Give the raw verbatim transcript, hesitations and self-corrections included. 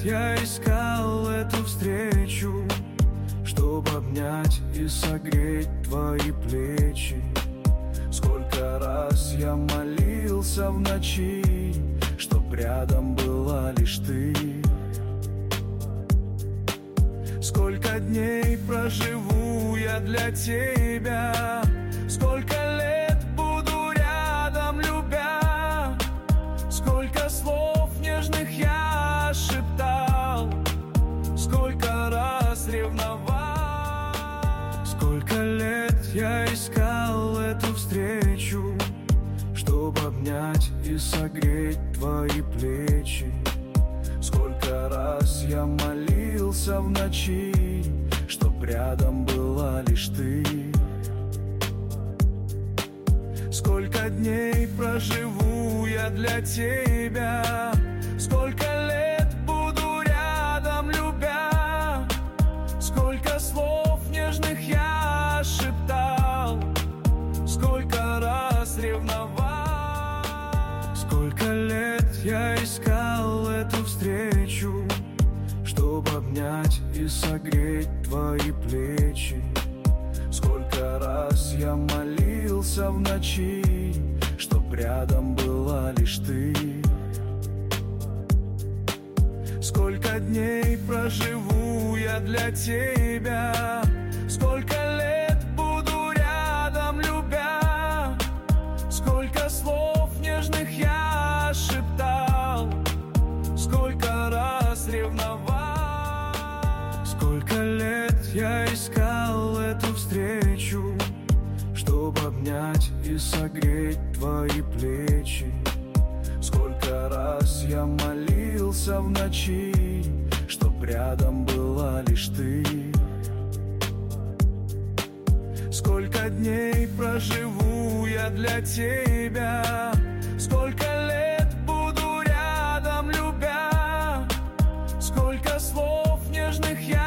я искал эту встречу, чтоб обнять и согреть твои плечи. Сколько раз я молился в ночи, чтоб рядом была лишь ты. Сколько дней проживу я для тебя, сколько лет буду рядом, любя. Сколько слов нежных я шептал, сколько раз ревновал. Сколько лет я искал эту встречу, чтоб обнять и согреть твои плечи. Сколько раз я молился в ночи, чтоб рядом была лишь ты. Сколько дней проживу я для тебя, сколько лет буду рядом, любя. Сколько слов нежных я шептал, сколько раз ревновал. Сколько лет я искал эту встречу, чтоб обнять и согреть твои плечи. Сколько раз я молился в ночи, чтоб рядом была лишь ты. Сколько дней проживу я для тебя, сколько лет буду рядом, любя. Сколько слов нежных я шептал, сколько раз ревновал. Сколько лет я искал эту встречу, чтоб обнять и согреть твои плечи. Сколько раз я молился в ночи, чтоб рядом была лишь ты. Сколько дней проживу я для тебя, сколько лет буду рядом, любя. Сколько слов нежных я